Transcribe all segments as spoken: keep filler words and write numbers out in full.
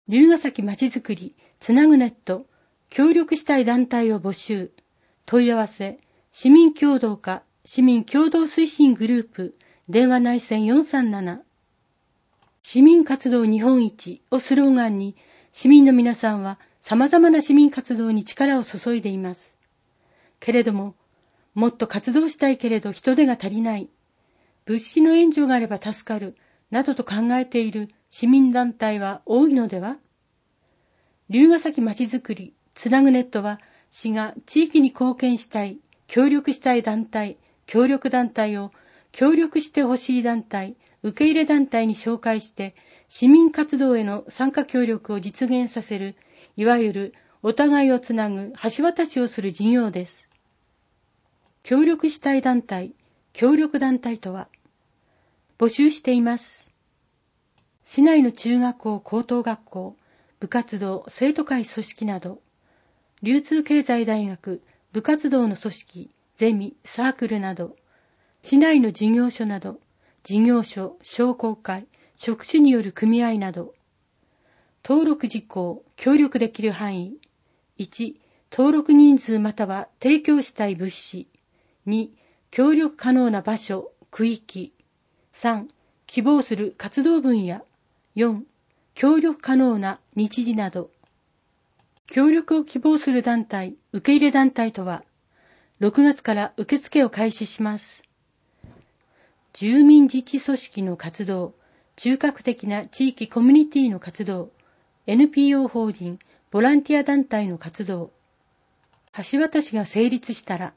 龍ヶ崎まちづくりつなぐネット協力したい団体を募集。問い合わせ市民協働課市民協働推進グループ電話内線よんさんなな。市民活動日本一をスローガンに市民の皆さんは様々な市民活動に力を注いでいます。けれどももっと活動したいけれど人手が足りない。物資の援助があれば助かる。などと考えている市民団体は多いのでは？龍ヶ崎まちづくりつなぐネットは市が地域に貢献したい、協力したい団体、協力団体を協力してほしい団体、受け入れ団体に紹介して市民活動への参加協力を実現させる、いわゆるお互いをつなぐ橋渡しをする事業です。協力したい団体、協力団体とは募集しています。市内の中学校、高等学校、部活動、生徒会組織など、流通経済大学、部活動の組織、ゼミ、サークルなど、市内の事業所など、事業所、商工会、職種による組合など、登録事項、協力できる範囲、いち、登録人数または提供したい物資、に、協力可能な場所、区域、さん、希望する活動分野、よん、協力可能な日時など。協力を希望する団体、受け入れ団体とは、ろくがつから受付を開始します。住民自治組織の活動、中核的な地域コミュニティの活動、エヌピーオー 法人、ボランティア団体の活動、橋渡しが成立したら、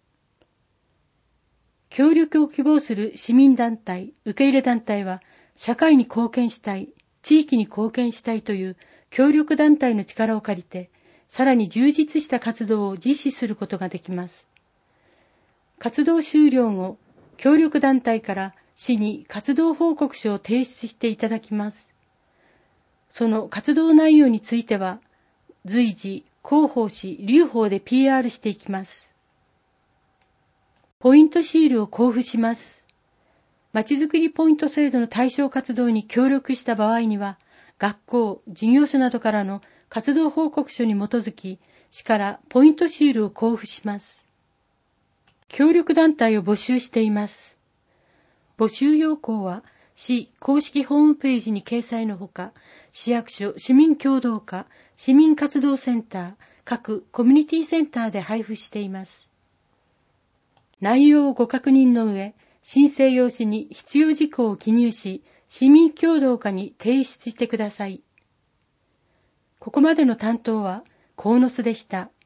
協力を希望する市民団体、受け入れ団体は、社会に貢献したい、地域に貢献したいという協力団体の力を借りて、さらに充実した活動を実施することができます。活動終了後、協力団体から市に活動報告書を提出していただきます。その活動内容については、随時、広報し、留保で ピーアール していきます。ポイントシールを交付します。まちづくりポイント制度の対象活動に協力した場合には、学校、事業所などからの活動報告書に基づき、市からポイントシールを交付します。協力団体を募集しています。募集要項は、市公式ホームページに掲載のほか、市役所、市民協働課、市民活動センター、各コミュニティセンターで配布しています。内容をご確認の上、申請用紙に必要事項を記入し、市民協働課に提出してください。ここまでの担当は、鴻巣でした。